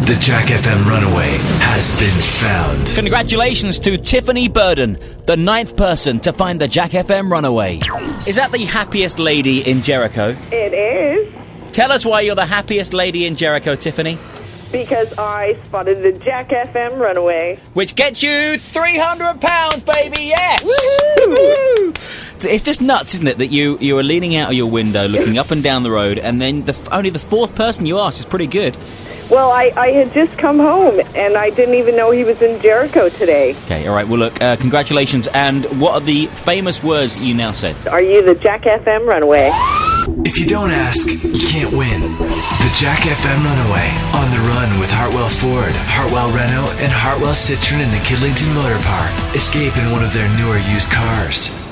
The Jack FM Runaway has been found. Congratulations to Tiffany Burden, the 9th person to find the Jack FM Runaway. Is that the happiest lady in Jericho? It is. Tell us why you're the happiest lady in Jericho, Tiffany. Because I spotted the Jack FM Runaway. Which gets you £300, baby, yes! Woo-hoo! It's just nuts, isn't it, that you are leaning out of your window, looking up and down the road, and then only the 4th person you asked is pretty good. Well, I had just come home, and I didn't even know he was in Jericho today. Okay, all right, well, look, congratulations. And what are the famous words that you now said? Are you the Jack FM Runaway? If you don't ask, you can't win. The Jack FM Runaway. On the run with Hartwell Ford, Hartwell Renault, and Hartwell Citroen in the Kidlington Motor Park. Escape in one of their newer used cars.